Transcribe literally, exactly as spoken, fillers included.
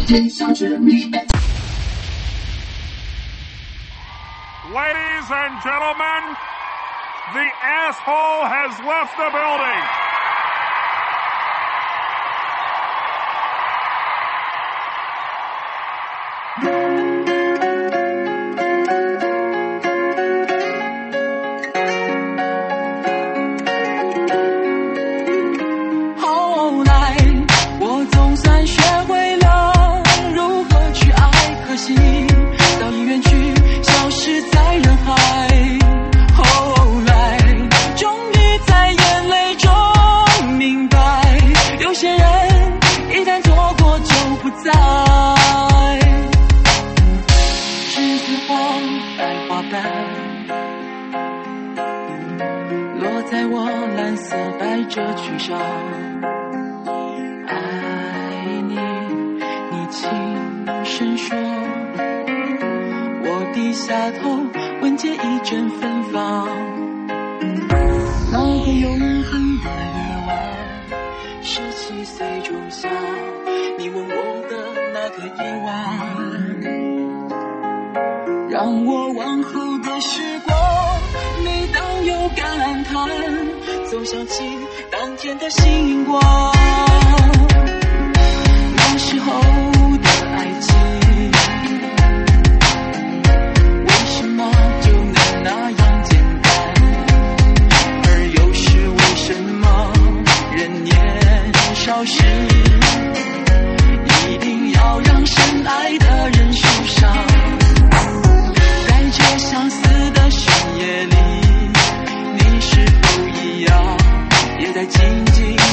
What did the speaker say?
也想着你。 Ladies and gentlemen, the asshole has left the building. 这裙上爱你，你轻声说，我低下头闻见一阵芬芳。那个永恒的夜晚，十七岁仲夏，你吻我的那个夜晚，让我往后的时光每当有感叹，总想起当天的星光。那时候的爱情为什么就能那样简单，而又是为什么人年少时一定要让深爱的人受伤。在这相似的深夜里，你是否一样也在静静